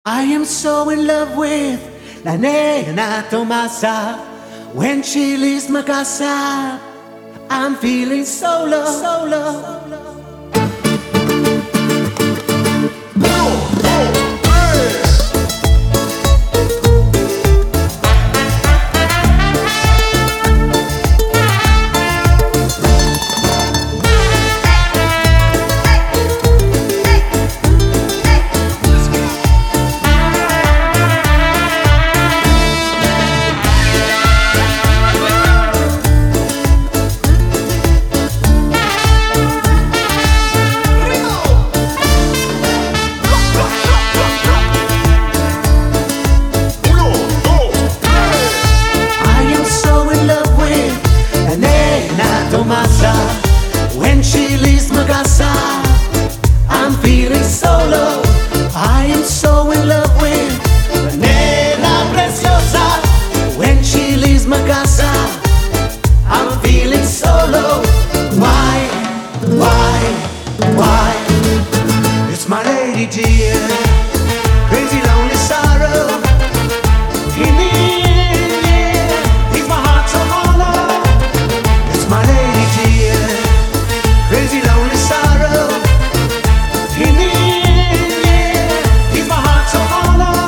I am so in love with la nena Tomasa. When she leaves my casa, I'm feeling solo, solo. When she leaves my casa, I'm feeling solo. I am so in love with la nena preciosa. When she leaves my casa, I'm feeling solo. Why? It's my lady dear, crazy lonely sorrow. In the end, leaves my heart so hollow. It's my lady dear, crazy lonely sorrow. In the end, yeah, leaves my heart so hollow.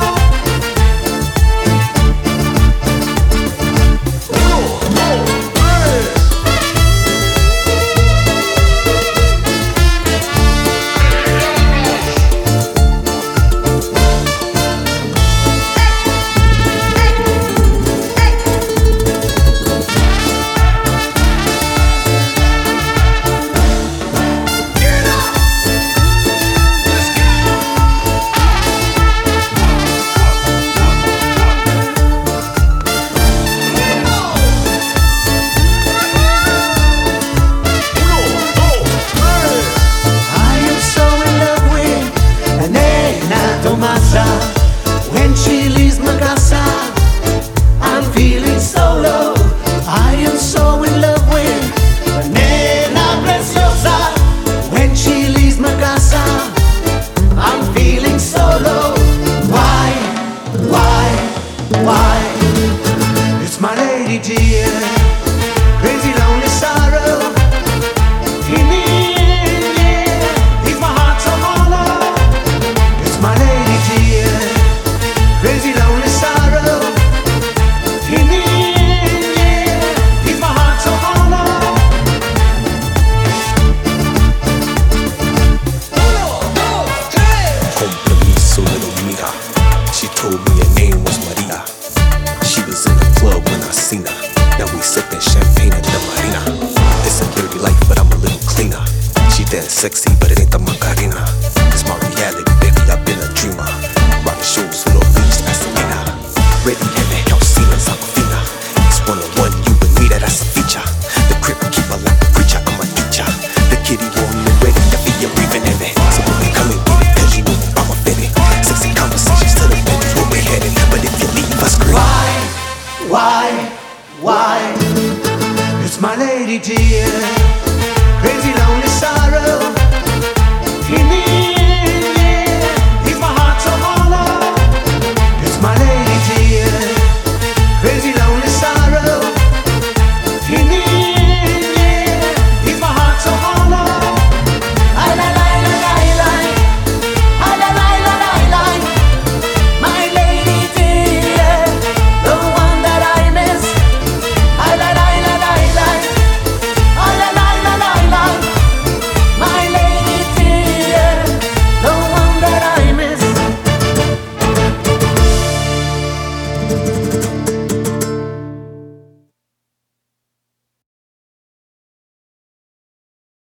When she leaves my casa, I'm feeling solo. I am so in love with la nena preciosa. When she leaves my casa, I'm feeling solo. Why? It's my lady dear, crazy lonely sorrow. In the end, yeah, leaves my heart so hollow. It's my lady dear, crazy lonely sorrow. In the end, yeah, leaves my heart so hollow. Compromiso, little mira. She told me her name was Maria. She was in the club when I seen her. Now we sipping champagne at the marina. It's a dirty life, but I'm a little cleaner. She that sexy, but it ain't the